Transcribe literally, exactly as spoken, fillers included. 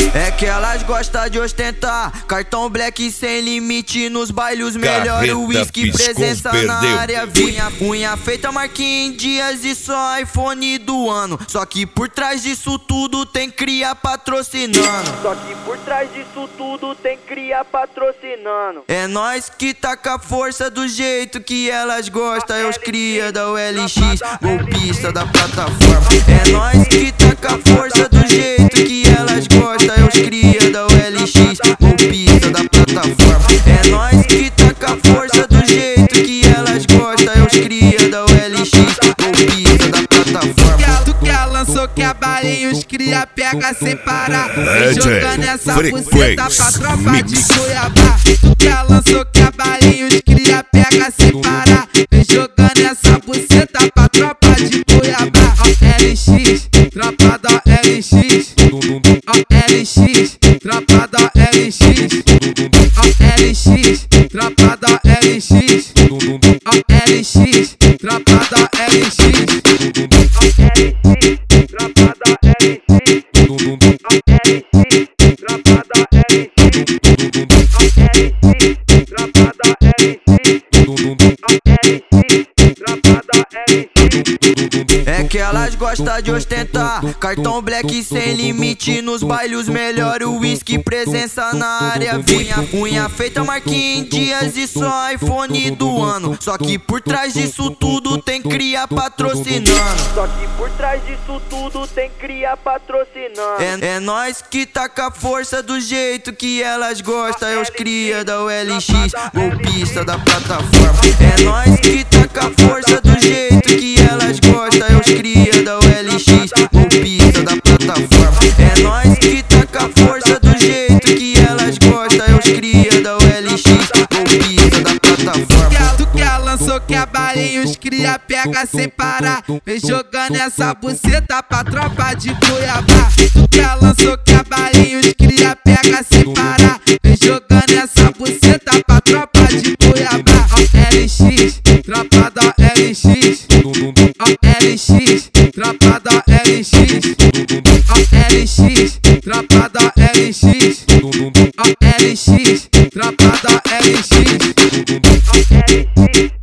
É que elas gostam de ostentar cartão black sem limite nos bailes, melhor o whisky, presença na área. Unha, unha feita, Marquinhos Dias e só iPhone do ano. Só que por trás disso tudo tem cria patrocinando. Só que por trás disso tudo tem cria patrocinando. É nós que taca a força do jeito que elas gostam. É os cria da U L X, golpista da plataforma. É nós que taca a força do jeito que elas gostam. É os cria da U L X, golpista da plataforma. É nós que taca a força do jeito que elas gostam. É os cria da U L X, golpista da plataforma. Tu que lançou que a balinha os cria pega sem parar. Vem jogando essa buceta pra tropa de Cuiabá. Tu que lançou que a balinha os cria pega sem parar. Vem jogando essa buceta pra tropa de Cuiabá. Ó L X, tropa da L X. Ó L X, tropa da L X. Ó L X, tropa da L X. Ó L X, tropa da L X. Ó L X, tropa da L X. Ó L X, tropa da L X. Ó L X, tropa da L X. Ó L X, tropa da L X. É que elas gostam de ostentar cartão black sem limite nos bailes, melhor o whisky, presença na área. Unha, unha feita, Marquinhos Dias e só iPhone do ano. Só que por trás disso tudo tem cria patrocinando. Só que por trás disso tudo tem cria patrocinando. É, é nós que taca a força do jeito que elas gostam. É os cria da U L X, golpista da plataforma. É nós que taca a força do jeito que elas gostam. É os cria da U L X, golpista da plataforma. É nós que taca a força do jeito que elas gostam. É os cria da U L X, golpista da plataforma. Tu que lançou que a balinha os cria pega sem parar. Vem jogando essa buceta pra tropa de Cuiabá. Tu que lançou que a balinha os cria pega sem parar. Vem jogando essa buceta pra tropa de Cuiabá. Ó L X, tropa da L X. Ó L X, tropa da L X. Ó L X, tropa da L X. Ó L X, tropa da L X. Ó L X.